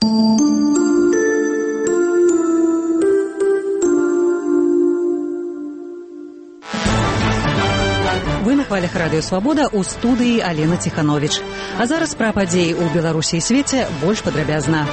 Вы на хвалях Радыё Свабода, у студыі Алена Ціхановіч. А зараз пра падзеі ў Беларусі і свеце больш падрабязна.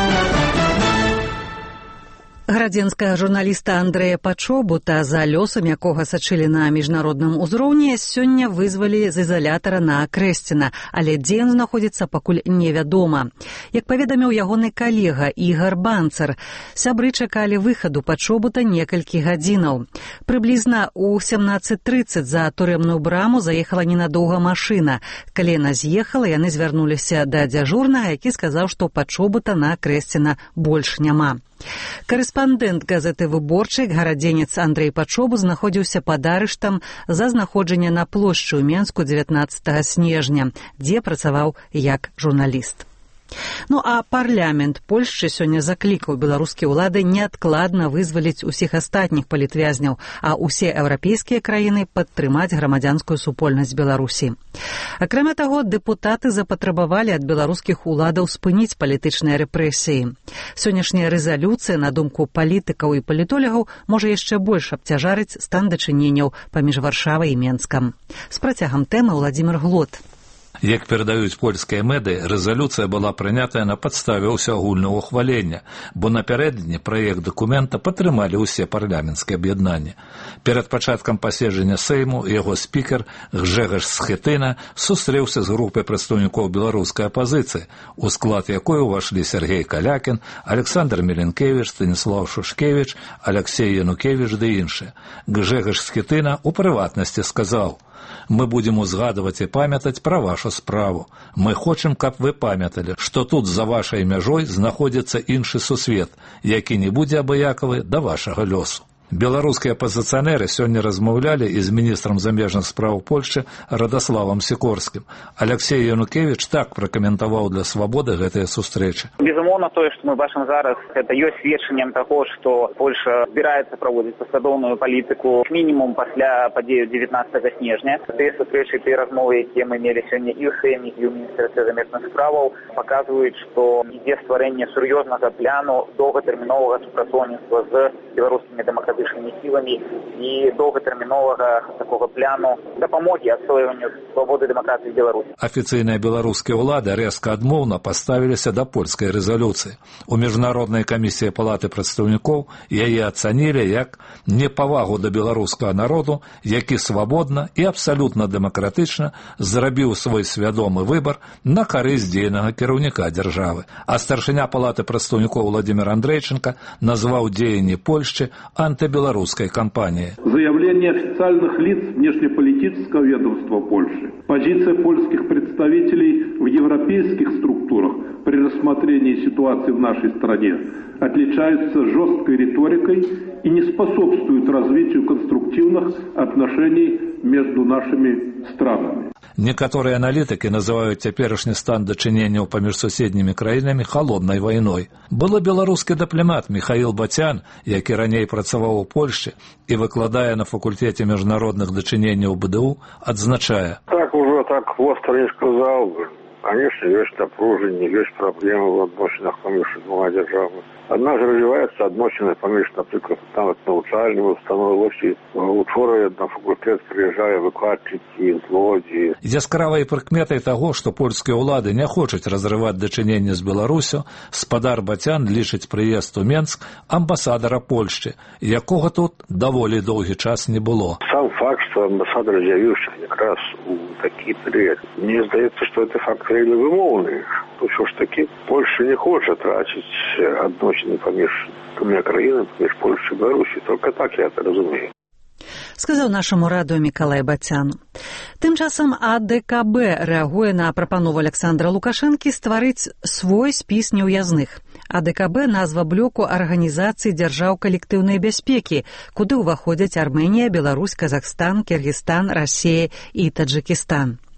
Градзенскага журналіста Андрэя Пачобута, за лёсам якога сачылі на міжнародным узроўні, сёння вызвалі з ізалятара на Крэсціна, але дзе ён знаходзіцца, пакуль невядома. Як паведаміў ягоны калега Ігар Банцар, сябры чакалі выхаду Пачобута некалькі гадзінаў. Прыблізна ў 17:30 за турэмную браму заехала ненадоўга машына. Калі яна з'ехала, яны звярнуліся да дзяжурнага, які сказаў, што Пачобута на Крэсціна больш няма. Карэспандэнт газеты «Выборчык» гарадзенец Андрэй Пачобут знаходзіўся пад арыштам за знаходжанне на плошчы ў Менску 19 снежня, дзе працаваў як журналіст. Ну а парламент Польшчы сёння заклікаў беларускія ўлады неадкладна вызваліць усіх астатніх палітвязняў, а ўсе еўрапейскія краіны падтрымаць грамадзянскую супольнасць Беларусі. Акрамя таго, дэпутаты запатрабавалі ад беларускіх уладаў спыніць палітычныя рэпрэсіі. Сённяшняя рэзалюцыя, на думку палітыкаў і палітолагаў, можа яшчэ больш абцяжарыць стан дачыненняў паміж Варшавай і Менскам. З працягам тэмы Владзімір Глот. Як перадаюць польскія меды, рэзалюцыя была прынятая на падставе ўсеагульнага ўхвалення, бо напярэдадні праект дакумента падтрымалі ўсе парламенцкія аб'яднанні. Перад пачаткам паседжання Сейму яго спікер Гжэгаш Схетына сустрэўся з групай прадстаўнікоў беларускай апазіцыі, у склад якой увашлі Сергей Калякін, Александр Меленкевіч, Станіслав Шушкевіч, Алексей Янукевіч ды іншыя. Гжэгаш Схетына у прыватнасці сказаў: «Мы будем узгадывать и памятать про вашу справу. Мы хочем, каб вы памятали, что тут за вашей мяжой знаходится іншы сусвет, які не будзе абыякавы да вашага лёсу». Беларускія апазіцыянеры сёння размаўлялі і з міністрам замежных спраў Польшчы Радаславам Сікорскім. Алексей Янукевіч так пракаментаваў для Свабоды гэтыя сустрэчы. Безумоўна, тое, што мы бачым зараз, гэта ёсць сведчаннем таго, што Польша збіраецца праводзіць паслядоўную палітыку мінімум пасля падзею 19 снежня. Тыя сустрэчы, тыя размовы, якія мы мелі сёння і ў Сейме, і ў Міністэрстве замежных справаў, паказваюць, што ідзе стварэнне сур'ёзнага пляну доўгатэрміновага супрацоўніцтва з беларускімі дэмакратычнымі сіламі і доўгатэрміновага такога пляну дапамогі адстойванню свабоды дэмакратыі Беларусі. Афіцыйныя беларускія ўлады рэзка адмоўна паставіліся да польскай рэзалюцыі. У міжнароднай камісіі палаты прадстаўнікоў яе ацанілі як непавагу да беларускага народу, які свабодна і абсалютна дэмакратычна зрабіў свой свядомы выбар на карысць дзейнага кіраўніка дзяржавы. А старшыня палаты прадстаўнікоў Владзімір Андрейченко назваў дзеянні Польшчы антибелорусской кампании. Заявление официальных лиц внешнеполитического ведомства Польши. Позиция польских представителей в европейских структурах при рассмотрении ситуации в нашей стране отличаются жесткой риторикой и не способствуют развитию конструктивных отношений между нашими странами. Некоторые аналитики называют цяперашні стан дачыненняў паміж суседнімі краінамі холоднай вайной. Былы беларускі дыпламат Михаил Батян, які раней працаваў у Польшчы і выкладае на факультэце міжнародных дачыненняў БДУ, адзначае: Так уже так остро не сказал бы. Конечно, есть напружение, есть проблемы в отношениях паміж двумя державами. Одна ж развивается отношения паміж, наприклад, навіть навчальними установами. Учора на факультэт приїжджає викладчики з Лодзі. Яскравай прыкметай таго, што польскія ўлады не хочуць разрываць дачыненне з Беларусю, спадар Батян лічыць прыезд у Менск амбасадара Польшчы, якога тут даволі доўгі час не было. Сам факт, что амбасадар з'явіўся якраз у такі перыяд, мне здаецца, што это факт вельмі вымоўны. Ўсё ж таки Польша не хоча траціць адносіны паміж двумя краінамі, паміж Польшчай і Беларусі. Только так я это разумею. Сказаў нашаму радыё Мікалай Батян. Тым часам АДКБ рэагуе на прапанову Александра Лукашэнкі стварыць свой спіс неўязных. АДКБ – назва блоку Арганізацыі дзяржаў калектыўнай бяспекі, куды ўваходзяць Армэнія, Беларусь, Казахстан, Кіргізстан, Расія і Таджыкістан.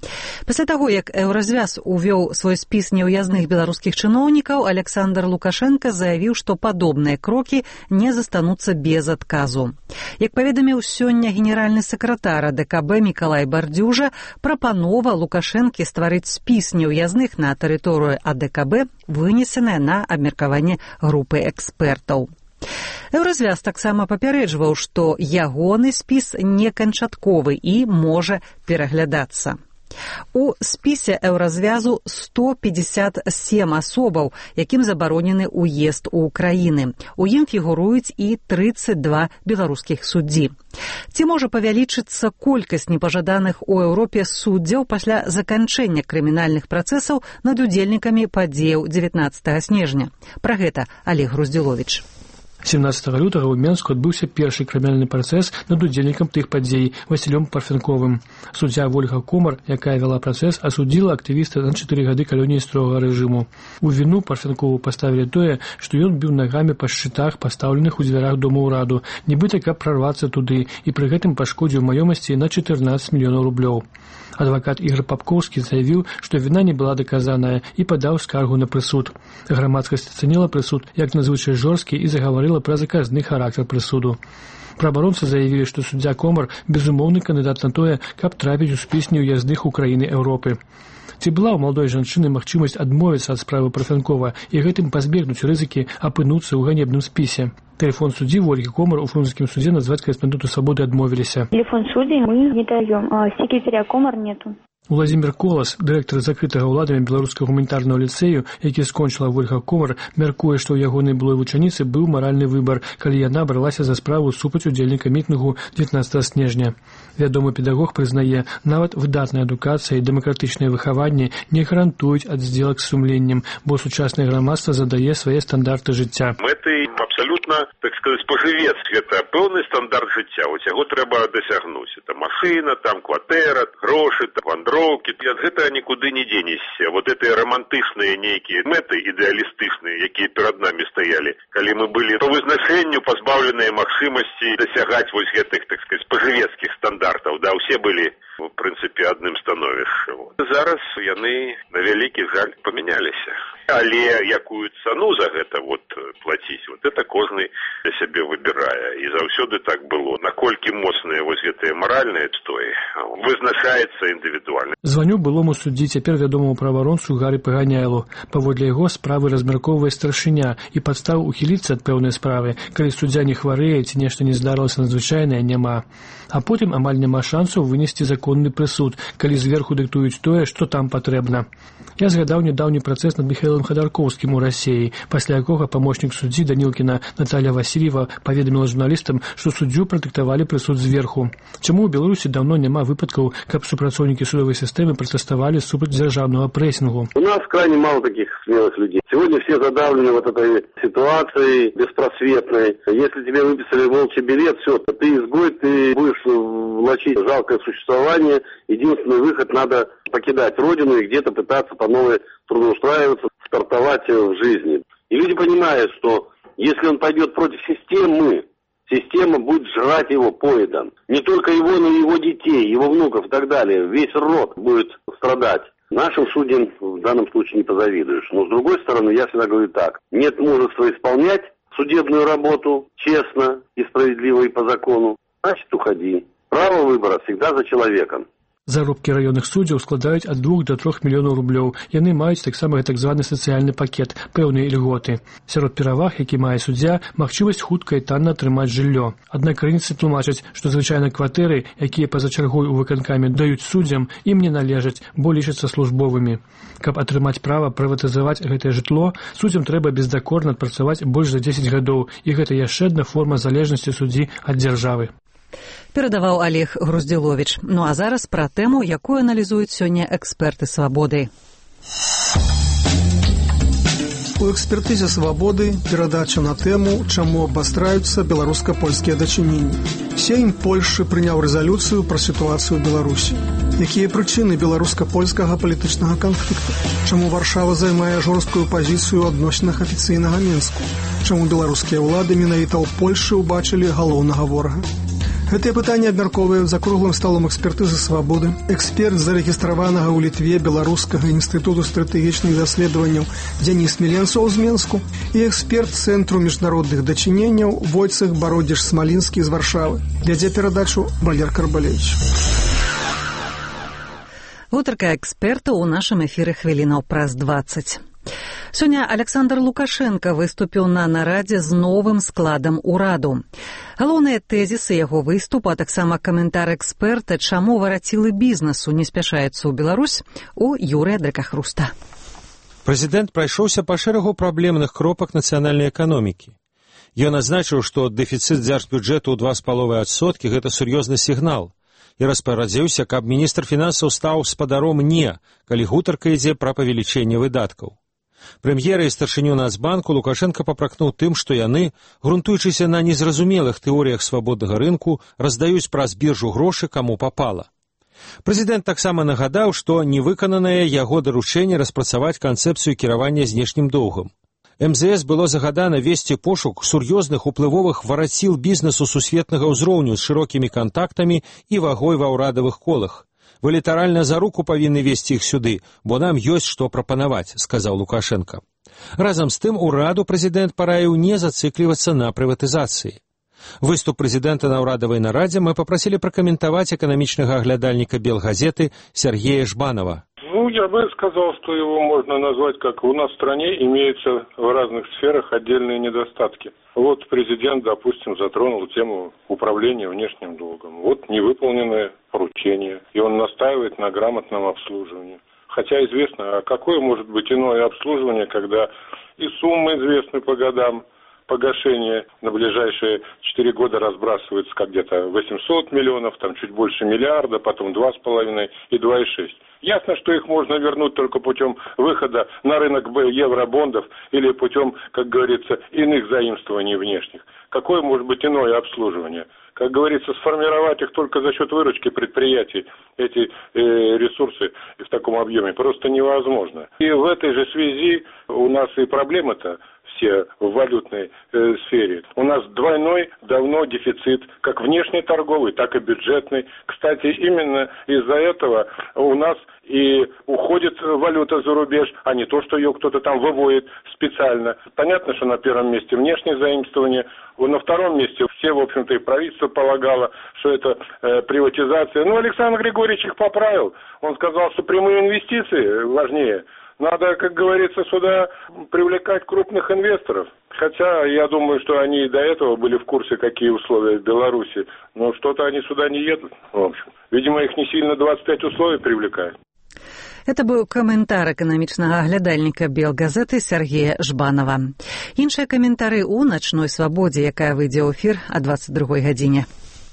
Пасля таго, як Еўразвяз увёў свой спіс неўязных беларускіх чыноўнікаў, Александр Лукашенко заявіў, што падобныя крокі не застануцца без адказу. Як паведаміў сёння генеральны сакратар АДКБ Мікалай Бардзюжа, прапанова Лукашэнкі стварыць спіс неўязных на тэрыторыю АДКБ вынесеная на абмеркаванне групы экспертаў. Еўразвяз таксама папярэджваў, што ягоны спіс не канчатковы і можа пераглядацца. У спісе Еўразвязу 157 асобаў, якім забаронены ўезд у краіны. У ім фігуруюць і 32 беларускіх суддзі. Ці можа павялічыцца колькасць непажаданых у Еўропе суддзяў пасля заканчэння крымінальных працэсаў над удзельнікамі падзеяў 19 снежня? Пра гэта Олег Груздзіловіч. 17 лютага ў Менску адбыўся першы крымінальны працэс над удзельнікам тых падзей Васілём Парфянковым. Суддзя Ольга Комар, якая вяла працэс, асудзіла актывіста на 4 гады калоніі строгага рэжыму. У віну Парфянкову паставілі тое, што ён біў нагамі па шчытах, пастаўленых у дзвярах дома ўраду, нібыта каб прарвацца туды, і пры гэтым пашкодзіў маёмасці на 14 мільёнаў рублёў. Адвакат Ігор Папкоўскі заявіў, што віна не была даказаная і падаў скаргу на прысуд. Грамадскасць ацаніла прысуд як надзвычай жорсткі і загаварыла пра заказны характар прысуду. Праабаронцы заявілі, што суддзя Комар безумоўны кандыдат на тое, каб трапіць у спіс неўязных у краіны Еўропы. Ці была ў маладой жанчыны магчымасць адмовіцца ад справы Парфянкова і гэтым пазбегнуць рызыкі апынуцца ў ганебным спісе? Телефон суддзі Ольги Комар у Фрунзенскім суде назваць корэспандэнту «Свободы» адмовіліся. Телефон суддзі мы не даем, а секретаря Комар нету. Владзімір Колас, дырэктар закрытага ўладамі беларускага гуманітарнага ліцэю, які скончыла Ольга Комар, мяркуе, што ў ягонай былой вучаніцы быў маральны выбар, калі яна бралася за справу супраць удзельніка мітынгу 19 снежня. Вядомы педагог прызнае, нават выдатная адукацыя і дэмакратычнае выхаванне не гарантуюць ад здзелак з сумленнем, бо сучаснае грамадства задае свае стандарты жыцця. Мэтай абсалютна, так сказаць, пажывец, гэта пэўны стандарт жыцця, вось яго трэба дасягнуць. Это машына, там кватэра, грошы, там вандроўкі, і ад гэтага нікуды не дзенешся. Вот гэтыя рамантычныя нейкія мэты ідэалістычныя, якія перад намі стаялі, калі мы былі по вызначэнню пазбаўленыя магчымасці дасягаць вось гэтых, так сказаць, пажывецкіх стандартаў, да, усе былі в прынцыпе адным становішчы. Зараз яны на вялікі жаль памяняліся. Але якую цану за гэта вот плаціць, вот это кожны для сябе выбірае. І заўсёды так было. Наколькі моцныя вось гэтыя маральныя адстоі вызначаецца індывідуальна. Званю былому суддзі, цяпер вядомаму праваабаронцу Гары Паганяйлу. Паводле яго справы размяркоўвае старшыня і падстаў ухіліцца ад пэўнай справы, калі суддзя не хварэе ці нешта не здарылася надзвычайнае, няма. А потым амаль няма шансаў вынесці законны прысуд, калі зверху дыктуюць тое, што там патрэбна. Я згадаў нядаўні працэс над Міхаілам Хадаркоўскім у Расіі, пасля якога памочнік суддзі Данілкіна Наталья Васильева паведаміла журналістам, што суддзю прадыктавалі прысуд зверху. Чаму ў Беларусі даўно няма выпадкаў, каб супрацоўнікі судовай сістэмы пратэставалі супраць дзяржаўнага прэсінгу? У нас крайне мало таких смелых людей. Сегодня все задавлены вот этой ситуацией беспросветной. Если тебе выписали волчий билет, все, ты изгой, ты будешь влачить жалкое существование. Единственный выход — надо покидать родину и где-то пытаться по новой трудоустраиваться, стартовать в жизни. И люди понимают, что если он пойдет против системы, система будет жрать его поедом. Не только его, но и его детей, его внуков и так далее. Весь род будет страдать. Нашим судьям в данном случае не позавидуешь. Но с другой стороны, я всегда говорю так. Нет мужества исполнять судебную работу честно и справедливо и по закону, значит уходи. Право выбора всегда за человеком. Заробкі раённых суддзяў складаюць ад 2 до 3 мільёнаў рублёў. Яны маюць таксама так званы сацыяльны пакет, пэўныя ільготы. Сярод пераваг, які мае суддзя, магчымасць хутка і танна атрымаць жыллё. Аднак крыніцы тлумачаць, што звычайна кватэры, якія па-за чаргой у выканкаме даюць суддзям, ім не належаць, бо лічацца службовымі. Каб атрымаць права прыватызаваць гэтае жытло, суддзям трэба бездакорна адпрацаваць больш за 10 гадоў, і гэта яшчэ адна форма залежнасці суддзі ад дзяржавы. Перадаваў Олег Груздзіловіч. Ну а зараз пра тэму, якую аналізуюць сёння эксперты «Свабоды». У экспертызе «Свабоды» перадача на тэму, чаму абвастраюцца беларуска-польскія дачыненні. Сейм Польшчы прыняў рэзалюцыю пра сітуацыю ў Беларусі. Якія прычыны беларуска-польскага палітычнага канфлікту? Чаму Варшава займае жорсткую пазіцыю ў адносінах афіцыйнага Мінску? Чаму беларускія ўлады менавіта ў Польшчы ўбачылі галоўнага ворага? Гэтае пытанне абмяркоўвае за круглым сталом экспертызы «Свабоды» эксперт зарэгістраванага ў Літве Беларускага інстытуту стратэгічных даследаванняў Дзяніс Міленцаў з Менску і эксперт Цэнтру міжнародных дачыненняў Войцэх Бародзіш-Смалінскі з Варшавы. Вядзе перадачу Валер Карбалевіч. Гутарка эксперта ў нашым эфіры хвілінаў праз 20. Сёння Александр Лукашенко выступіў на нарадзе з новым складам ураду. Галоўныя тэзісы яго выступу, а таксама каментар эксперта, чаму варацілы бізнесу не спяшаецца ў Беларусь, у Юрыя Дракахруста. Прэзідэнт прайшоўся па шэрагу праблемных кропак нацыянальнай эканомікі. Ён адзначыў, што дэфіцыт дзяржбюджэту ў 2,5% – гэта сур'ёзны сігнал. І распарадзіўся, каб міністр фінансаў стаў спадаром «не», калі гутарка ідзе пра павелічэнне выдаткаў. Прэм'ера і старшыню Нацбанку Лукашенко папракнуў тым, што яны, грунтуючыся на незразумелых тэорыях свабоднага рынку, раздаюць праз біржу грошы каму папала. Прэзідэнт таксама нагадаў, што невыкананае яго даручэнне распрацаваць канцэпцыю кіравання знешнім доўгам. МЗС было загадана весці пошук сур'ёзных уплывовых вараціл бізнесу сусветнага ўзроўню з шырокімі кантактамі і вагой ва ўрадавых колах. Вы літаральна за руку павінны весці іх сюды, бо нам ёсць што прапанаваць, сказаў Лукашенко. Разам з тым ураду прэзідэнт параіў не зацыклівацца на прыватызацыі. Выступ прэзідэнта на ўрадавай нарадзе мы папрасілі пракаментаваць эканамічнага аглядальніка Белгазеты Сергея Жбанова. Я бы сказал, что его можно назвать, как у нас в стране имеются в разных сферах отдельные недостатки. Вот президент, допустим, затронул тему управления внешним долгом. Вот невыполненное поручение, и он настаивает на грамотном обслуживании. Хотя известно, а какое может быть иное обслуживание, когда и суммы известны по годам, погашение на ближайшие 4 года разбрасывается как где-то 800 миллионов, там чуть больше миллиарда, потом 2,5 и 2,6. Ясно, что их можно вернуть только путем выхода на рынок евробондов или путем, как говорится, иных заимствований внешних. Какое может быть иное обслуживание? Как говорится, сформировать их только за счет выручки предприятий, эти ресурсы в таком объеме, просто невозможно. И в этой же связи у нас и проблемы-то все в валютной сфере. У нас двойной давно дефицит, как внешний торговый, так и бюджетный. Кстати, именно из-за этого у нас и уходит валюта за рубеж, а не то, что ее кто-то там выводит специально. Понятно, что на первом месте внешнее заимствование, на втором месте все, в общем-то, и правительство полагало, что это приватизация. Ну, Александр Григорьевич их поправил. Он сказал, что прямые инвестиции важнее. Надо, как говорится, сюда привлекать крупных инвесторов. Хотя я думаю, что они и до этого были в курсе, какие условия в Беларуси. Но что-то они сюда не едут, в общем. Видимо, их не сильно 25 условий привлекают. Это быў каментар эканамічнага аглядальніка Белгазеты Сергея Жбанова. Іншыя каментары ў начной свабодзе, якая выйдзе ў эфір о 22 гадзіне.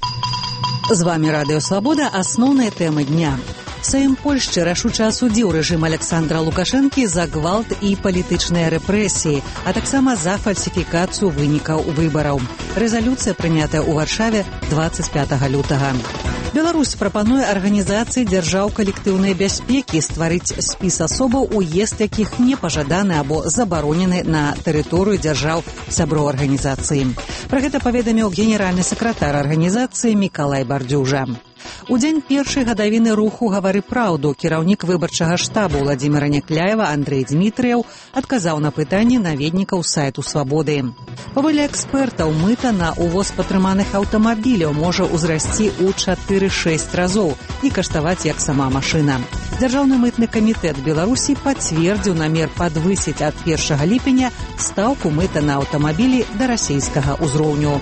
З вами Радыё Свабода, асноўныя тэмы дня. Сейм Польшчы рашуча асудзіў рэжым Александра Лукашэнкі за гвалт і палітычныя рэпрэсіі, а таксама за фальсіфікацыю вынікаў выбараў. Рэзалюцыя прынятая ў Варшаве 25 лютага. Беларусь прапануе арганізацыі дзяржаў калектыўнай бяспекі стварыць спіс асобаў, уезд якіх не пажаданы або забаронены на тэрыторыю дзяржаў сяброў арганізацыі. Пра гэта паведаміў генеральны сакратар арганізацыі Мікалай Бардзюжа. У дзень першай гадавіны руху «Гавары праўду» кіраўнік выбарчага штабу Владзіміра Някляева Андрэй Дзмітрыяў адказаў на пытанні наведнікаў сайту «Свабоды». Паводле экспертаў, мыта на увоз патрыманых аўтамабіляў можа ўзрасці ў 4-6 разоў і каштаваць як сама машына. Дзяржаўны мытны камітэт Беларусі пацвердзіў намер падвысіць ад 1 ліпеня стаўку мыта на аўтамабілі да расійскага ўзроўню.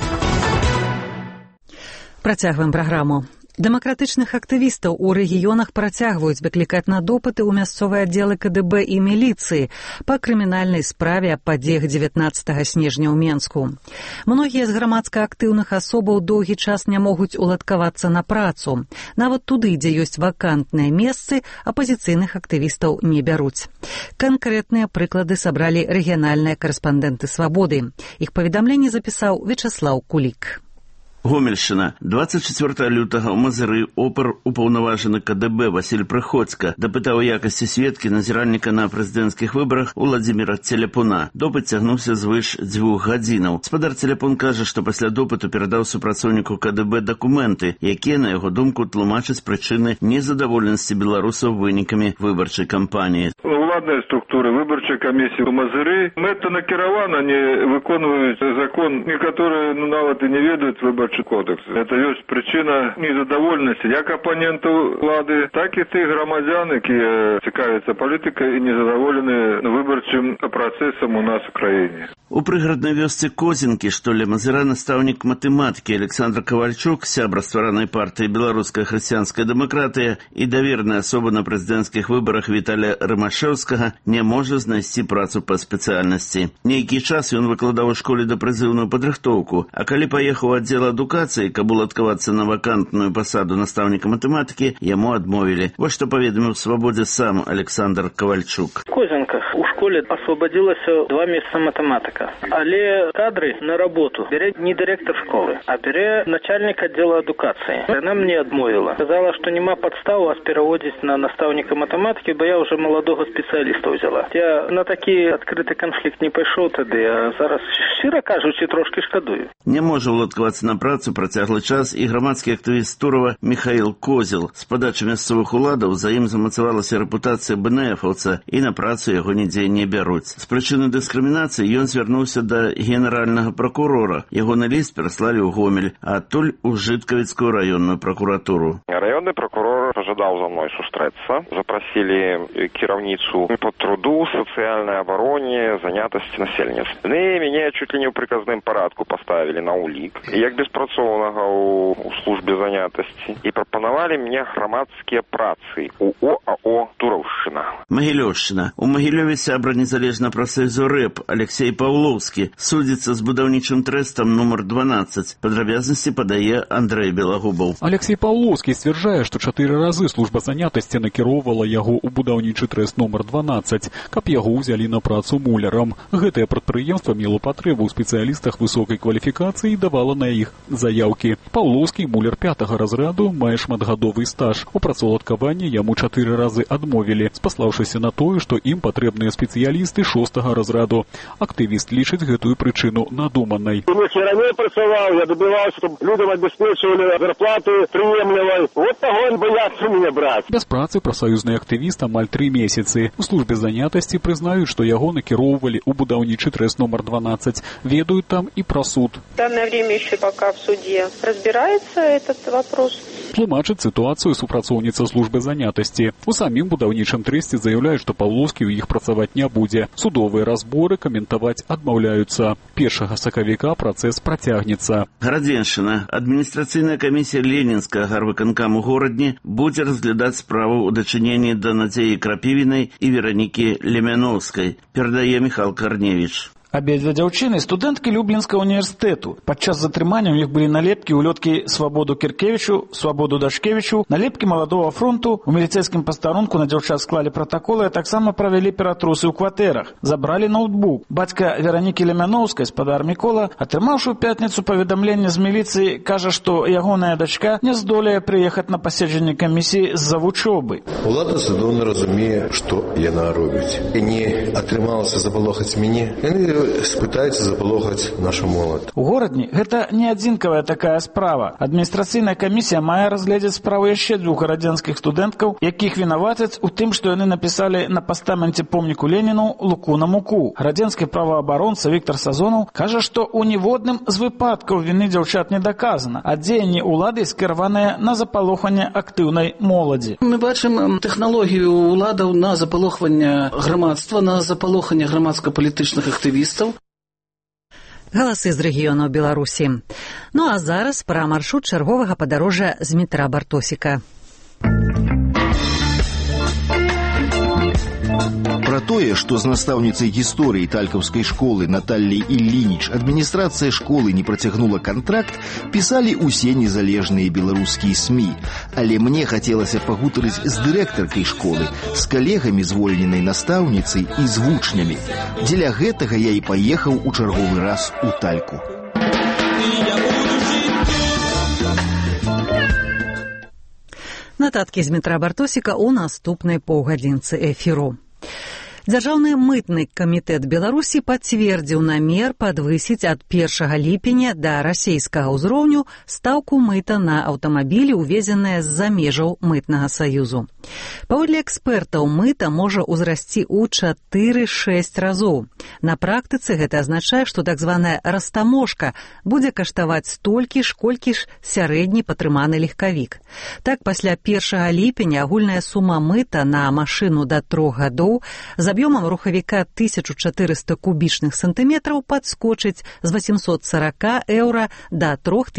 Працягваем праграму. Дэмакратычных актывістаў у рэгіёнах працягваюць выклікаць на допыты ў мясцовыя аддзелы КДБ і міліцыі па крымінальнай справе аб падзеях 19 снежня ў Менску. Многія з грамадска актыўных асобаў доўгі час не могуць уладкавацца на працу. Нават туды, дзе ёсць вакантныя месцы, апазіцыйных актывістаў не бяруць. Канкрэтныя прыклады сабралі рэгіянальныя карэспандэнты «Свабоды». Іх паведамленне запісаў Вячаслаў Кулік. Гомельшчына. 24 лютага ў Мазыры опар упаўнаважаны КДБ Васіль Прыходзька дапытаў якасці сведкі назіральніка на прэзідэнцкіх выбарах Уладзіміра Целяпуна. Допыт цягнуўся звыш 2 гадзінаў. Спадар Целяпун кажа, што пасля допыту перадаў супрацоўніку КДБ дакументы, якія, на яго думку, тлумачаць прычыны незадаволенасці беларусаў вынікамі выбарчай кампаніі. Уладныя структуры выбарчай камісіі ў Мазыры мэтанакіравана не выконваюць закон, некаторыя нават і не ведаюць выбарчы кодекс. Это ёсць прычына незадаволенасці як апанентаў улады, так і тых грамадзян, якія цікавяцца палітыкай і незадаволеныя выбарчым працэсам у нас у краіне. У прыгараднай вёсцы Козінкі, што ля Мазыра, настаўнік матэматыкі Александр Кавальчук, сябра стваранай партыі «Беларуская хрысціянская дэмакратыя» і даверная асоба на прэзідэнцкіх выбарах Віталія Рымашэўскага не можа знайсці працу па спецыяльнасці. Нейкі час ён выкладаў у школе дапрызыўную падрыхтоўку, а калі паехаў у аддзел адукацыі, каб уладкавацца на вакантную пасаду настаўніка матэматыкі, яму адмовілі. Вось што паведаміў «Свабодзе» сам Александр Кавальчук. В Козінках у школе асвободзілася 2 месяца матэматыка. Але кадры на работу бере не директор школы, а бере начальник отдела адукации. Она мне отмовила. Сказала, что нема подстав вас переводить на наставника математики, бо я уже молодого специалиста взяла. Я на такий открытый конфликт не пішов тоді, а зараз, щиро кажучи, трошки шкодую. Не може уладкавацца на працу працяглы час і грамадскі актывіст Турова Михаил Козел. З падачы мясцовых уладаў за ім замацавалася рэпутацыя БНФаўца і на працу яго нідзе не бяруць. З прычыны дыскрымінацыі ён звярнуўся да генеральнага прокурора. Ягоны ліст пераслалі ў Гомель, а адтуль у Жыткавіцкую раённую пракуратуру. Раённы прокурор пожадаў за мной сустрэцца. Запросілі кіраўніцу по труду, сацыяльнай абароне, занятасці насельніцтва. Яны мяне чуть ли не ў прыказным парадку паставілі на ўлік, як беспрацоўнага ў службе занятасці, і прапанавалі мне грамадскія працы у ОАО «Тураўшчына». Магілёўшчына. У Магілёве сябра незалежна прафсаюзу РЭП Алексей Паўлоўскі судзіцца з будаўнічым трэстам нумар 12. Падрабязнасці падае Андрэй Белагубаў. Алексей Паўлоўскі сцвярджае, што 4 разы служба занятасці накіроўвала яго ў будаўнічы трэст нумар 12, каб яго ўзялі на працу мулярам. Гэтае прадпрыемства мела патрэбу ў спецыялістах высокай кваліфікацыі і давала на іх заяўкі. Паўлоўскі муляр 5-го разраду, мае шматгадовы стаж. У працаўладкаванні яму 4 разы адмовілі, спаслаўшыся на тое, што ім патрэбныя спецыялісты 6-го разраду. Актывіст лічыць гэтую прычыну надуманай. Я раней працаваў, я добиваўся, щоб людям абеспечвалі зарплаты прыемлівай. Вот таго ён баяцца мяне браць. Без працы прафсаюзны актывіст амаль 3 месяцы. У службе занятасці прызнаюць, што яго накіроўвалі ў будаўнічы трэст нумар 12. Ведаюць там і пра суд. В данное время еще пока в суде разбирается этот вопрос. Тлумачыць сітуацыю супрацоўніца службы занятасці. У самім будаўнічым трэсце заяўляюць, што Паўлоўскі ў іх працаваць не будзе. Судовыя разборы каментаваць адмаўляюцца. 1 сакавіка працэс працягнецца. Гарадзеншчына. Адміністрацыйная камісія Ленінскага гарвыканкаму горадні будзе разглядаць справу ў дачыненні да Надзеі Крапівінай і Веранікі Лемяноўскай, перадае Міхал Карневіч. Абедзве дзяўчыны студэнткі Люблінскага універсітэту. Падчас затрымання ў іх былі налепкі ўлёткі Свабоду Кіркевічу, Свабоду Дашкевічу, налепкі Маладога фронту. У міліцэйскім пастарунку на дзяўчат склалі пратаколы, а таксама правялі ператрусы ў кватэрах. Забралі ноутбук. Бацька Веранікі Лемяноўскай, спадар Мікола, атрымаўшы ў пятніцу паведамленне з міліцыі, кажа, што ягоная дачка не здолее прыехаць на паседжанне камісіі з-за вучобы. Улада цудоўна разумее, што яна робіць. І не атрымалася запалохаць мяне. Спытаецца запалохаць нашу молад. У горадні гэта не адзінкавая такая справа. Адміністрацыйная камісія мае разгледзець справу яшчэ 2 гарадзенскіх студэнткаў, якіх вінавацяць у тым, што яны напісалі на пастаменце помніку Леніну луку на муку. Гарадзенскі праваабаронца Віктор Сазонаў кажа, што ў ніводным з выпадкаў віны дзяўчат не даказана, а дзеянні ўлады скіраваныя на запалоханне актыўнай моладзі. Мы бачым тэхналогію ўладаў на запалохванне грамадства, на запалоханне грамадска-палітычных актывістаў. Галасы з рэгіёнаў Беларусі. Ну а зараз пра маршрут чарговага падарожжа з метра Бартосіка. Пра тое, што з настаўніцай гісторыі талькаўскай школы Наталляй Іллініч адміністрацыя школы не працягнула кантракт, пісалі ўсе незалежныя беларускія СМІ. Але мне хацелася пагутарыць з дырэктаркай школы, з калегамі звольненай настаўніцай і з вучнямі. Дзеля гэтага я і паехаў у чарговы раз у Тальку. Нататкі з Дмітра Бартосіка ў наступнай паўгадзінцы эфіру. Дзяржаўны мытны камітэт Беларусі пацвердзіў намер падвысіць ад 1 ліпеня да расейскага ўзроўню стаўку мыта на аўтамабілі, увезеныя з-за межаў мытнага саюзу. Паводле экспертаў, мыта можа ўзрасці ў 4-6 разоў. На практыцы гэта азначае, што так званая растаможка будзе каштаваць столькі ж, колькі ж сярэдні патрыманы легкавік. Так, пасля 1 ліпеня агульная сума мыта на машыну да 3 гадоў з аб'ёмам рухавіка 1400 кубічных сантыметраў падскочыць з 840 еўра да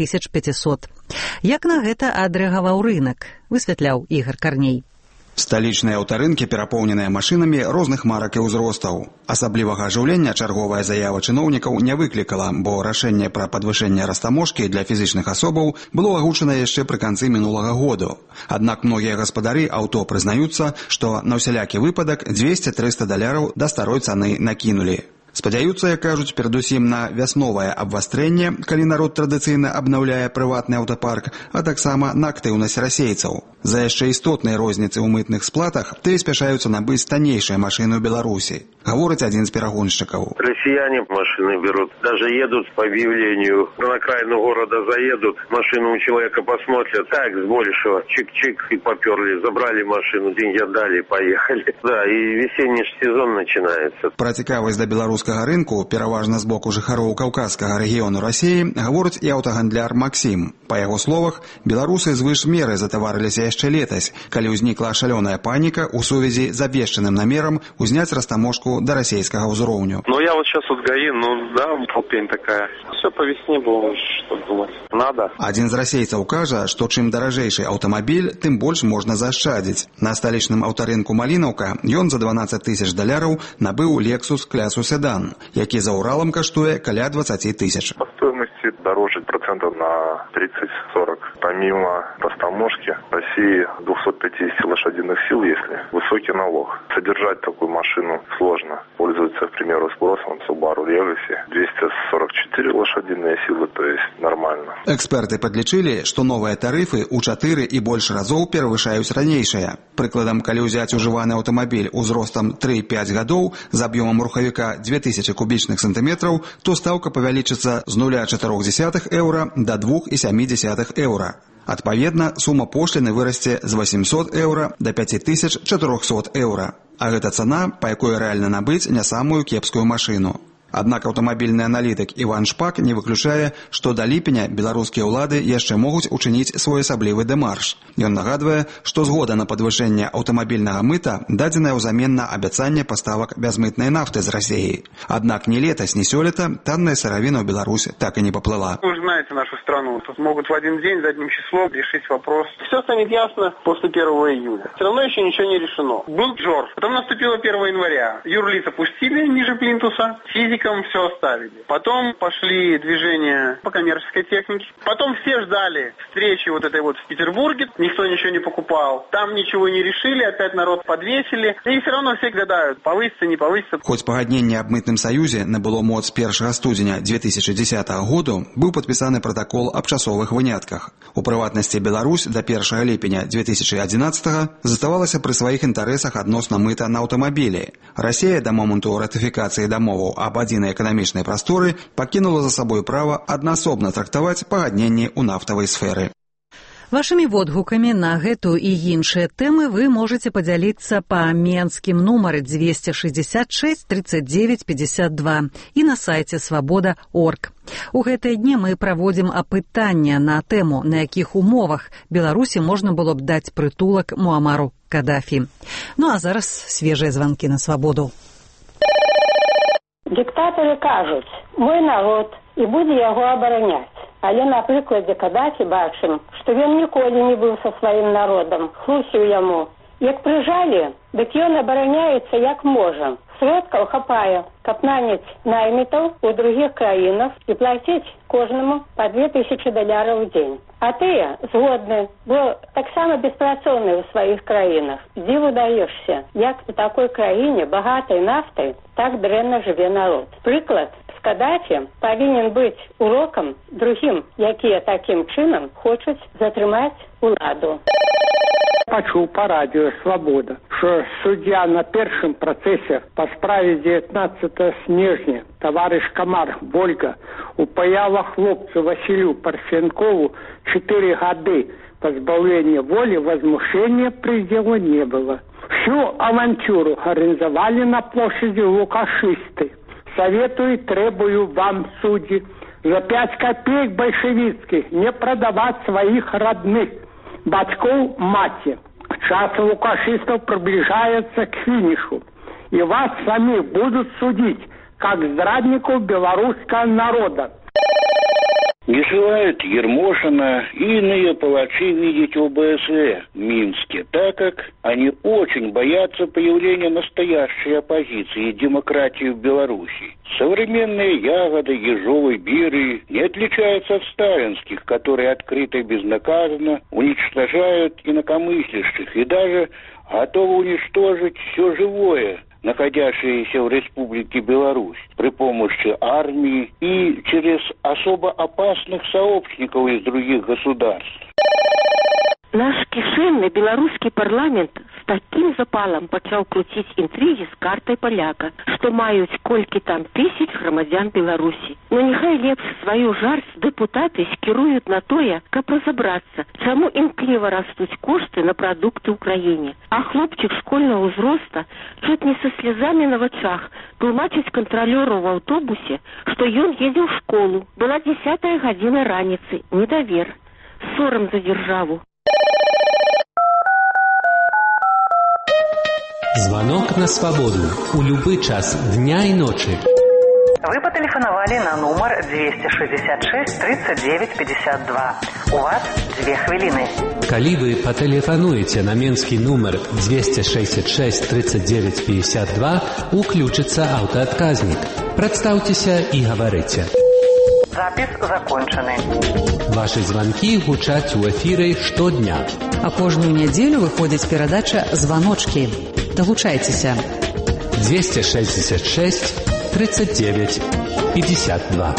3500. Як на гэта адрэагаваў рынак, высвятляў Ігор Карней. Сталічныя аўтарынкі перапоўненыя машынамі розных марак і ўзростаў. Асаблівага ажыўлення чарговая заява чыноўнікаў не выклікала, бо рашэнне пра падвышэнне растаможкі для фізічных асобаў было агучана яшчэ пры канцы мінулага году. Аднак многія гаспадары аўто прызнаюцца, што на ўсялякі выпадак $200-300 да старой цаны накінулі. Спадзяюцца, як кажуць, перадусім на вясновае абвастрэнне, калі народ традыцыйна абнаўляе прыватны аўтапарк, а таксама на актыўнасць расейцаў. За яшчэ істотныя розніцы ў мытных сплатах тыя спяшаюцца набыць таннейшыя машыны ў Беларусі. Гаворыць адзін з перагоншчыкаў. Россияне машины берут, даже едут по объявлению, на окраину города заедут, машину у человека посмотрят, так, с большего, чик-чик, и поперли, забрали машину, деньги отдали, поехали. Да, и весенний сезон начинается. Пра цікавасць да беларускага рынку, пераважна з боку жыхароў каўказскага рэгіёну Расіі, гаворыць і аўтагандляр Максім. Па яго словах, беларусы звыш меры затаварыліся яшчэ летась, калі ўзнікла шалёная паніка ў сувязі з абвешчаным намерам узняць растаможку до расійскага ўзроўню. Ну, я вот сейчас вот ГАИ, да, толпень такая. Все по весне было, что думать. Надо. Адзін з расейцаў кажа, што чым даражэйшы аўтамабіль, тым больш можна заашчадзіць. На сталічным аўтарынку Малінаўка ён за $12,000 набыў Lexus класу седан, які за Уралом каштуе каля 20 000. По стоимости дороже процентов на 30-40. Помимо растаможки, в России 250 лошадиных сил, если высокий налог. Содержать такую машину сложно. Пользуется, к примеру, спросом Subaru Legacy. 244 лошадиные силы, то есть нормально. Эксперты подлічылі, што новыя тарыфы ў 4 і больш разоў перавышаюць ранейшыя. Прыкладам, калі ўзяць ужываны аўтамабіль узростам 3-5 гадоў з аб'ёмам рухавіка 2000 кубічных сантыметраў, то стаўка павялічыцца з 0,4 еўра да 2,7 еўра. Адпаведна, сума пошліны вырасце з 800 еўра да 5400 еўра. А гэта цана, па якой рэальна набыць не самую кепскую машыну. Аднак аўтамабільны аналітык Іван Шпак не выключае, што да ліпеня беларускія ўлады яшчэ могуць учыніць своеасаблівы дэмарш. Ён нагадвае, што згода на падвышэнне аўтамабільнага мыта дадзеная ўзамен на абяцанне паставак бязмытнай нафты з Расіі. Аднак ні летась, ні сёлета танная сыравіна ў Беларусь так і не поплыла. Вы же знаете нашу страну. Тут могут в один день, задним числом решить вопрос. Все станет ясно после 1 июля. Все равно еще ничего не решено. Был ЖОР. Потом наступило 1 января. Юрлиц опустили ниже плинтуса. Физикам все оставили. Потом пошли движения по коммерческой технике. Потом все ждали встречи вот этой вот в Петербурге. Никто ничего не покупал. Там ничего не решили. Опять народ подвесили. И все равно все гадают, повысится, не повысится. Хоць пагадненне аб мытным саюзе набыло моц 1 студзеня 2010 году, быў падпісаны протакол аб часовых вынятках. У прыватнасці Беларусь да 1 ліпеня 2011 заставалася пры сваіх інтарэсах адносна мыта на аўтамабілі. Расія да моманту ратыфікацыі дамоваў аб адзінай эканамічнай прасторы пакінула за сабой права аднаасобна трактаваць пагадненні ў нафтавай сферы. Вашымі водгукамі на гэту і іншыя тэмы вы можаце падзяліцца па менскім нумары 266 39 52 і на сайце свабода.орг. У гэтыя дні мы праводзім апытання на тэму, на якіх умовах Беларусі можна было б даць прытулак Муамару Кадафі. Ну а зараз свежыя званкі на свабоду. Диктаторы кажуць, мой народ і будзе яго абараняць. Але на прыкладзе Кадафі бачым, што ён ніколі не быў са сваім народам, хлусіў яму. Як прыжалі, дык ён абараняецца як можа. Сродкаў хапае, каб наняць наймітаў у другіх краінах і плаціць кожнаму па $2000 ў дзень. А тыя згодны, бо таксама беспрацоўныя ў сваіх краінах. Дзіву даешся, як у такой краіне, багатай нафтай, так дрэнна жыве народ. Прыклад з Кадафі павінен быць урокам другім, якія такім чынам хочуць затрымаць уладу. пачуў па радыё «Свабода», што суддзя на першым працэсе па справе 19 снежня таварыш Камар Вольга упаяла хлопцу Васілю Парфенкову 4 гады пазбаўлення волі, возмущения предела не было. Всю авантюру организовали на площади лукашисты. Советую и требую вам, судьи, за 5 копеек большевистских не продавать своих родных, батьков, мати. Час лукашистов приближается к финишу, и вас самих будут судить, как зрадников белорусского народа. Не желают Ермошина и иные палачи видеть ОБСЕ в Минске, так как они очень боятся появления настоящей оппозиции и демократии в Беларуси. Современные ягоды ежовой биры не отличаются от сталинских, которые открыто и безнаказанно уничтожают инакомыслящих и даже готовы уничтожить все живое, находящиеся в Республике Беларусь, при помощи армии и через особо опасных сообщников из других государств. Наш кишэнны беларускі парламент з такім запалам пачаў круціць інтрыгі з картай паляка, што маюць колькі там тысяч грамадзян Беларусі. Но няхай лепш сваю жарсць дэпутаты скіруюць на тое, каб разабрацца, чаму імкліва растуць кошты на прадукты ў краіне. А хлопчык школьнага ўзроста чуць не са слязамі на вачах тлумачыць кантралёру ў аўтобусе, што ён едзе ў школу. Была 10-я гадзіна раніцы, недавер. Сорам за дзяржаву. Звонок на свободу. У любой час дня и ночи. Вы потелефоновали на номер 266 39 52. У вас 2 хвилины. Коли вы потелефонуете на менский номер 266 39 52, уключится автоотказник. Представьтеся и говорите. Запись закончены. Ваши звонки гучаць у эфире штодня. А кожную неделю выходит передача «Звоночки». Долучайтеся. 266 39 52.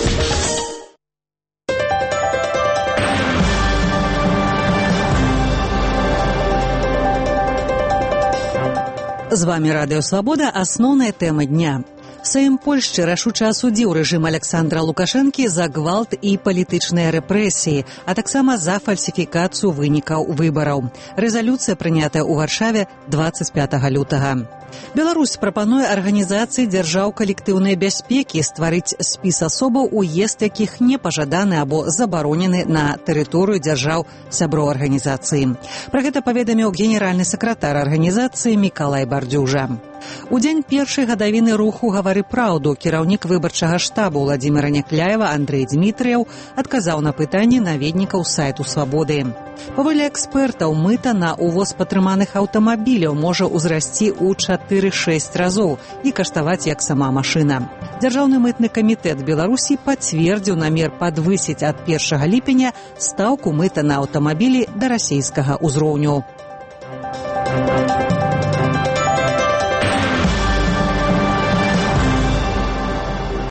З вами Радыё Свабода. Асноўная тэма дня. Сейм Польшчы рашуча асудзіў рэжым Александра Лукашэнкі за гвалт і палітычныя рэпрэсіі, а таксама за фальсіфікацыю вынікаў выбараў. Рэзалюцыя прынятая ў Варшаве 25 лютага. Беларусь прапануе арганізацыі дзяржаў калектыўнай бяспекі стварыць спіс асобаў, уезд якіх не пажаданы або забаронены на тэрыторыю дзяржаў сяброў арганізацыі. Пра гэта паведаміў генеральны сакратар арганізацыі Мікалай Бардзюжа. У дзень першай гадавіны руху «Гавары праўду» кіраўнік выбарчага штабу Владзіміра Някляева Андрэй Дзмітрыяў адказаў на пытанні наведнікаў сайту «Свабоды». Паводле экспертаў, мыта на увоз патрыманых аўтамабіляў можа ўзрасці ў 4-6 разоў і каштаваць як сама машына. Дзяржаўны мытны камітэт Беларусі пацвердзіў намер падвысіць ад 1 ліпеня стаўку мыта на аўтамабілі да расійскага ўзроўню.